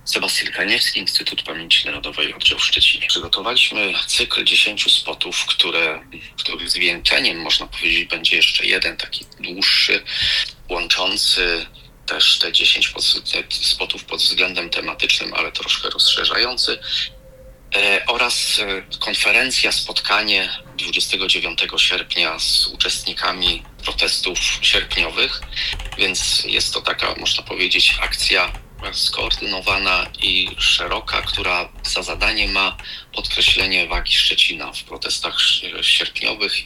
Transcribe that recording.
Sebastian Kaniewski, Instytut Pamięci Narodowej, oddział w Szczecinie. Przygotowaliśmy cykl 10 spotów, których zwieńczeniem, można powiedzieć, będzie jeszcze jeden taki dłuższy, łączący też te 10 spotów pod względem tematycznym, ale troszkę rozszerzający. Oraz konferencja, spotkanie 29 sierpnia z uczestnikami protestów sierpniowych, więc jest to taka, można powiedzieć, akcja skoordynowana i szeroka, która za zadanie ma podkreślenie wagi Szczecina w protestach sierpniowych